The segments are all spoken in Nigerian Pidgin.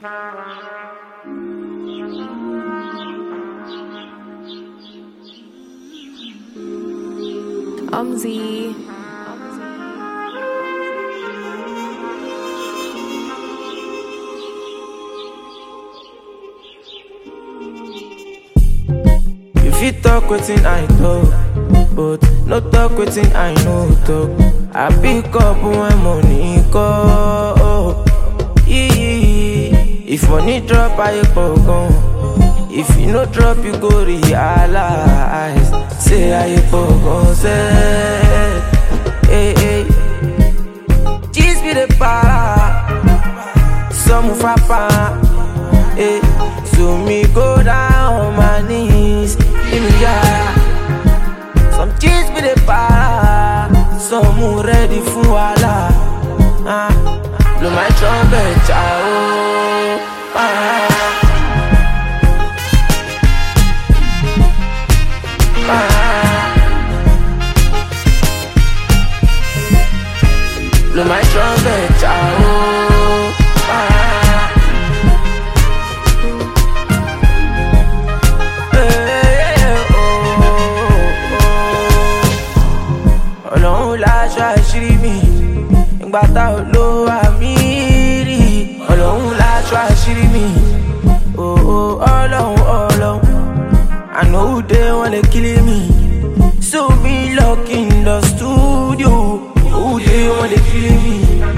Umzi. If you talk wetin I talk, but no talk wetin I no talk. I pick up when money call. If money drop, I gon'. If you no drop, you go realize. Say I gon' say, hey hey. Cheese be the para, some frappa, hey. So me go down on my knees, in the yard. Some cheese be the para, some who ready for wala. Blow my trumpet, ciao. Blow my trumpet, ciao. Ọlọ́run láṣọ àṣírí mi, ìgbà tá ò lo àmì rí. Ọlọ́run láṣọ àṣírí mi, Ọlọ́run. I know who they wanna kill me, so me lock in the studio. Who they wanna kill me?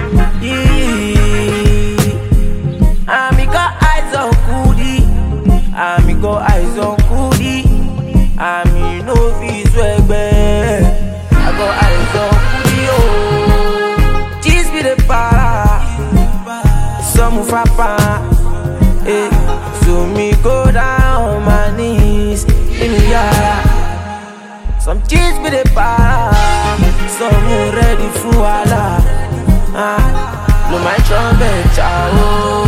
Yeah. I got eyes on Kudi, I got eyes on Kudi. I no fees swag. I got eyes on Kudi, oh. Cheese be the para, some frappa, eh. So me go down on my knees, in the yard. Some cheese be the para, some who ready for wala. Blow my trumpet, ciao.